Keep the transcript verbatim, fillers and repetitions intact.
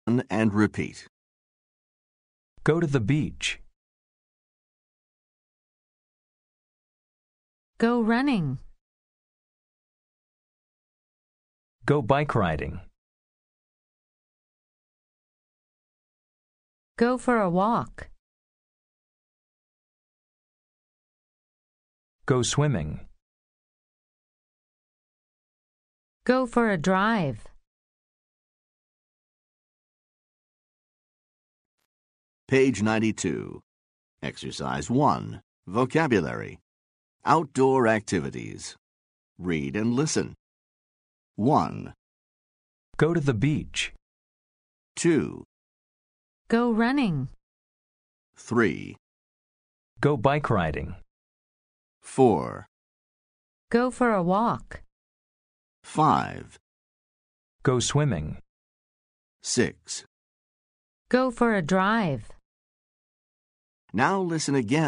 and repeat. Go to the beach. Go running. Go bike riding. Go for a walk. Go swimming. Go for a drive. Page ninety-two. Exercise one. Vocabulary. Outdoor activities. Read and listen. one, Go to the beach. two, Go running. three, Go bike riding. four, Go for a walk. five, Go swimming. six. Go for a drive. Now listen again.